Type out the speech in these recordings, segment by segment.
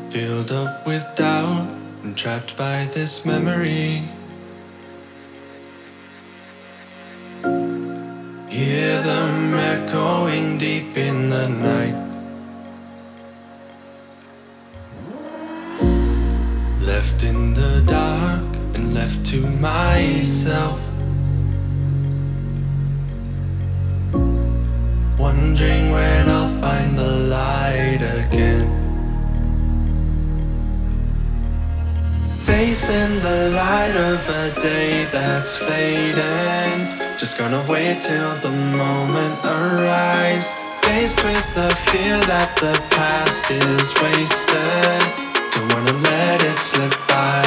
Filled up with doubt and trapped by this memory. Hear them echoing deep in the night. Left in the dark and left to myself, wondering when I'll find the light again. Facing the light of a day that's fading, just gonna wait till the moment arrives. Faced with the fear that the past is wasted, don't wanna let it slip by.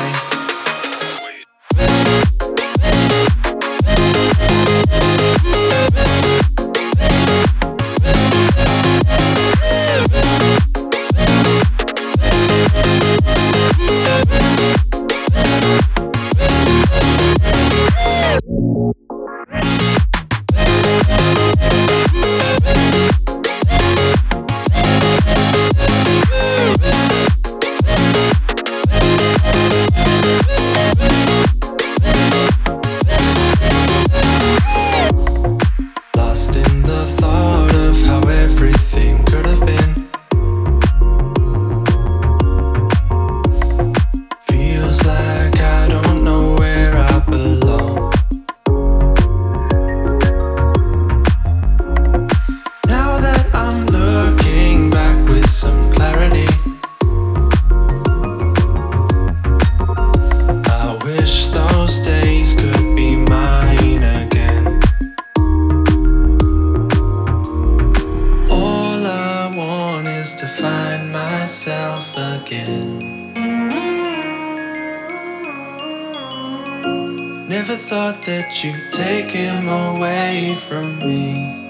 Never thought that you'd take him away from me.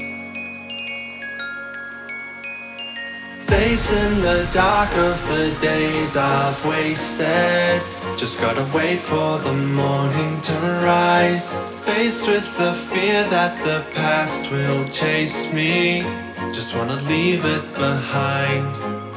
Facing the dark of the days I've wasted, just gotta wait for the morning to rise. Faced with the fear that the past will chase me, just wanna leave it behind.